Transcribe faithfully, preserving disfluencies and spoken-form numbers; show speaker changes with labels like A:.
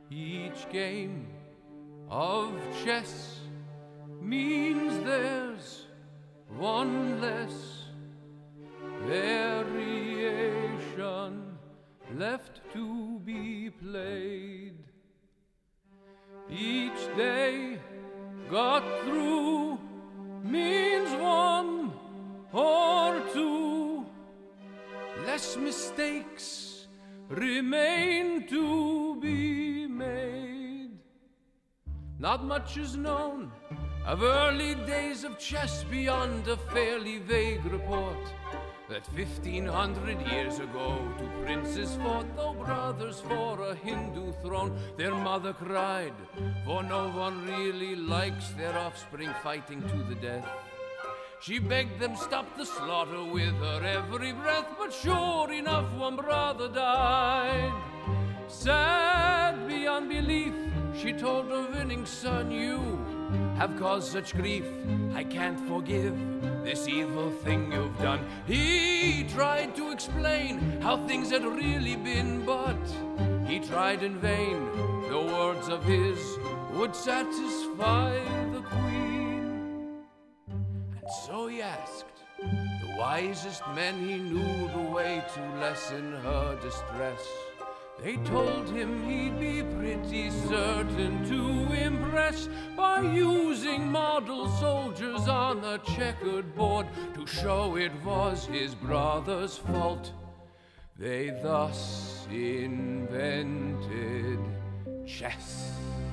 A: Each game of chess means there's one less variation left to be played. Each day got through means one or two less mistakes remain to be made. Not much is known of early days of chess beyond a fairly vague report that fifteen hundred years ago two princes fought, though brothers, for a Hindu throne. Their mother cried, for no one really likes their offspring fighting to the death. She begged them stop the slaughter with her every breath, but sure enough one brother died. Sad beyond belief, she told her winning son, you have caused such grief, I can't forgive this evil thing you've done. He tried to explain how things had really been, but he tried in vain. The words of his would satisfy the queen. And so he asked the wisest men he knew the way to lessen her distress. They told him he'd be pretty certain to impress by using model soldiers on a checkered board to show it was his brother's fault. They thus invented chess.